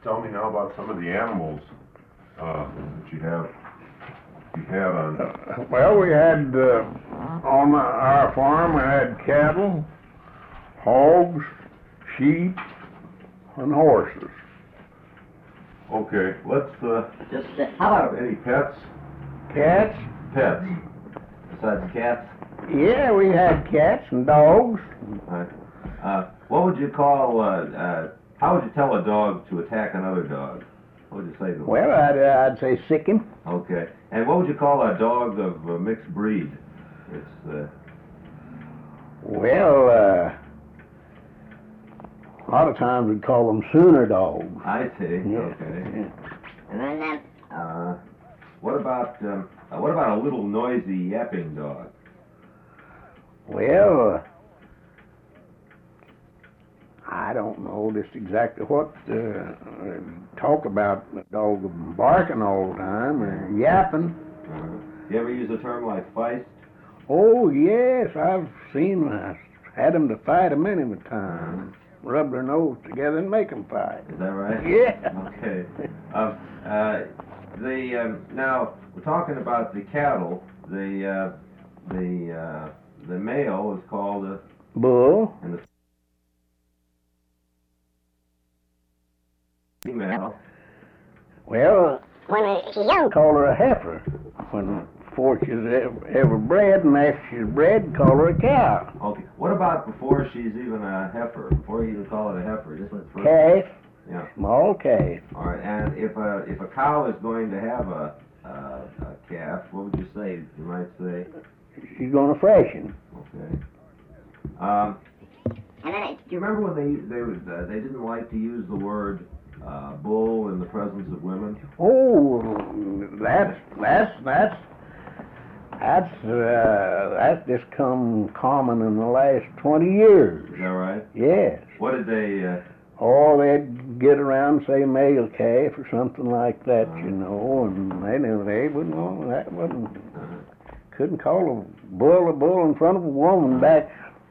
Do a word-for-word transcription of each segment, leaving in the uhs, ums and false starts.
tell me now about some of the animals uh, that you have. You have on. Uh, well, we had uh, on our farm. We had cattle, hogs, sheep, and horses. Okay, let's. Uh, Just uh, how have about any pets? Cats? Pets. besides cats? Yeah, we had cats and dogs. Right. Uh, what would you call? Uh, uh, how would you tell a dog to attack another dog? What would you say to them? Well, I'd, uh, I'd say sick him. Okay. And what would you call a dog of uh, mixed breed? It's uh, Well, uh, a lot of times we'd call them sooner dogs. I see. Yeah. Okay. And then, uh, what about um, uh, what about a little noisy yapping dog? Well, uh, I don't know just exactly what uh, uh, talk about a dog barking all the time or yapping. Uh, you ever use a term like feist? Oh yes, I've seen. I had them to fight a many a time. Rub their nose together and make them fight. Is that right? Yeah. Okay. Um, uh, the um, now we're talking about the cattle. The uh, the uh, the male is called a Bull. and the female. Well, when she's young, call her a heifer. When before she's ever, ever bred, and after she's bred, call her a cow. Okay. What about before she's even a heifer? Before you even call it a heifer, just let's first. Calf. Yeah. Small calf. All right. And if a if a cow is going to have a uh, a calf, what would you say? You might say. She's gonna freshen. Okay. Um, and then, do you remember when they they would uh, they didn't like to use the word uh, bull in the presence of women? Oh, that's that's that's that's uh, that's just come common in the last twenty years. Is that right? Yes. What did they? Uh, Or they'd get around and say male calf or something like that, Uh-huh. you know, and they knew they wouldn't know that wouldn't uh, couldn't call a bull a bull in front of a woman back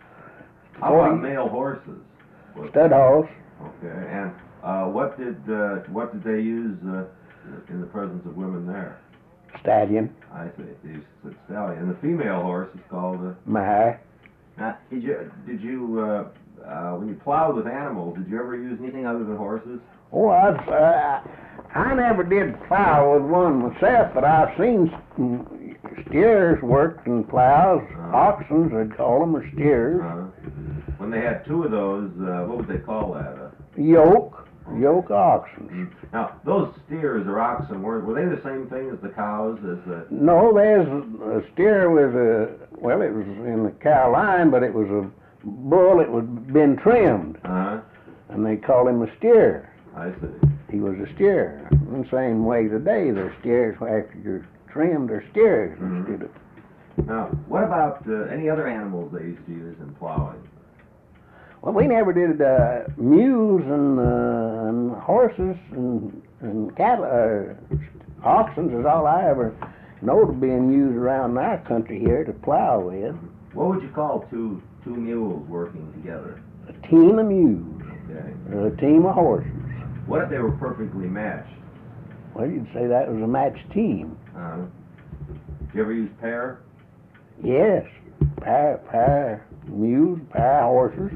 how about forty male horses? What- stud horse. Okay. And uh, what did uh, what did they use uh, in the presence of women there? Stallion. I see. They used the stallion. And the female horse is called a. My. Now, did you did you uh, uh, when you plowed with animals, did you ever use anything other than horses? Oh, I've, uh, I never did plow with one myself, but I've seen s- steers work in plows. Uh-huh. Oxen, they'd call them, or steers. Uh, when they had two of those, uh, what would they call that? Uh, Yoke. Yoke oxen. now, those steers or oxen were were they the same thing as the cows? As the No, there's a steer was a, well, it was in the cow line, but it was a bull that was been trimmed, uh, and they called him a steer. I see. He was a steer. In the same way today, they're steers after you're trimmed, they're steers Mhm. instead of. Now, what about uh, any other animals they used to use in plowing? Well, we never did uh, mules and, uh, and horses and, and cattle, uh, oxen is all I ever know to being used around our country here to plow with. What would you call two two mules working together? A team of mules, Okay. or a team of horses. What if they were perfectly matched? Well, you'd say that was a matched team. Uh, did you ever use pair? Yes, pair, pair mules, pair horses.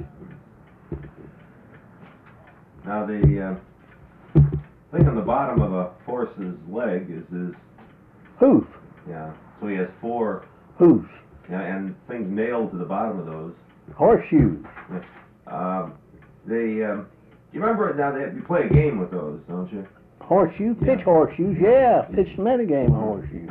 Now the uh, thing on the bottom of a horse's leg is his Hoof, yeah. So he has four hoofs, yeah, and things nailed to the bottom of those. horseshoes. Um, they um, you remember now they you play a game with those, don't you? Horseshoe, pitch Yeah. horseshoes, yeah, pitched many game horseshoes.